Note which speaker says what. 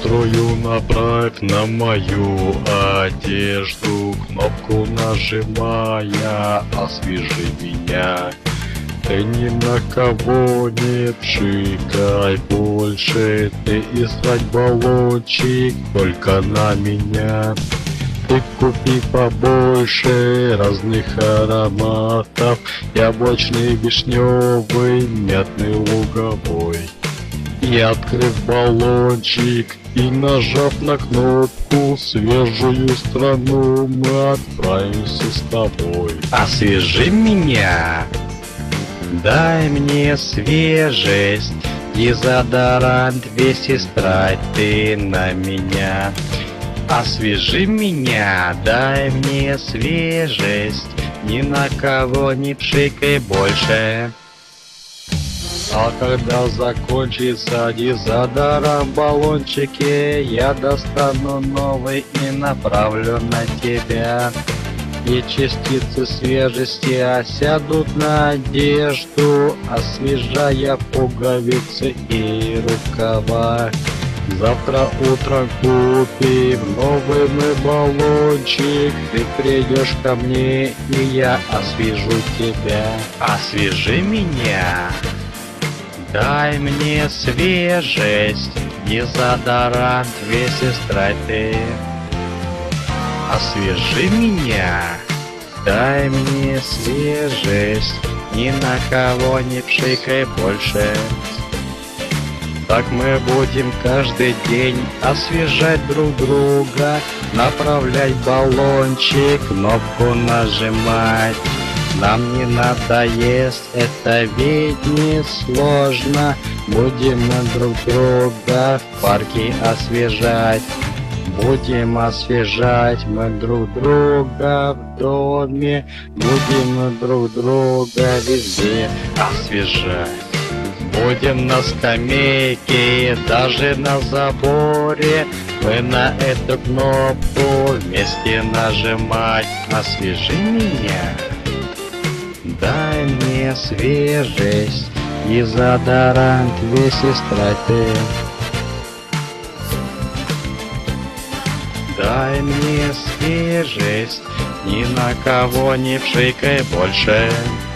Speaker 1: Настрою направь на мою одежду, кнопку нажимая, освежи меня. Ты ни на кого не пшикай больше, ты искать баллончик только на меня. Ты купи побольше разных ароматов, яблочный, вишневый, мятный, луговой. И открыв баллончик и нажав на кнопку, в свежую страну мы отправимся с тобой.
Speaker 2: Освежи меня, дай мне свежесть, дезодорант весь истрать ты на меня. Освежи меня, дай мне свежесть, ни на кого не пшикай больше.
Speaker 1: А когда закончится дезодорант в баллончике, я достану новый и направлю на тебя. И частицы свежести осядут на одежду, освежая пуговицы и рукава. Завтра утром купим новый мы баллончик, ты придешь ко мне, и я освежу тебя.
Speaker 2: Освежи меня, дай мне свежесть, дезодорант весь истрать ты. Освежи меня, дай мне свежесть, ни на кого не пшикай больше. Так мы будем каждый день освежать друг друга, направлять баллончик, кнопку нажимать. Нам не надоест, это ведь не сложно. Будем мы друг друга в парке освежать. Будем освежать мы друг друга в доме. Будем мы друг друга везде освежать. Будем на скамейке, даже на заборе, мы на эту кнопку вместе нажимать. Освежи меня, дай мне свежесть, дезодорант весь истрать ты. Дай мне свежесть, ни на кого не пшикай больше.